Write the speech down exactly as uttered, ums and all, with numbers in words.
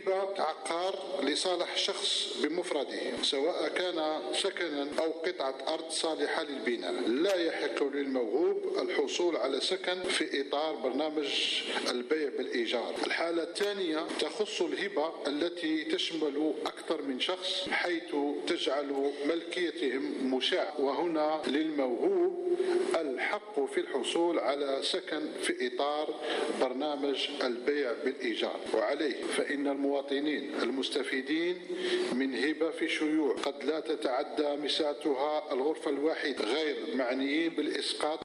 هبة عقار لصالح شخص بمفرده سواء كان سكنا أو قطعة أرض صالحة للبناء، لا يحق للموهوب الحصول على سكن في إطار برنامج البيع بالإيجار. الحالة الثانية تخص الهبة التي تشمل أكثر من شخص حيث تجعل ملكيتهم مشاع، وهنا للموهوب الحق في الحصول على سكن في إطار برنامج البيع بالإيجار. وعليه فإن المواطنين المستفيدين من هبة في شيوع قد لا تتعدى مساحتها الغرفة الواحدة غير معنيين بالإسقاط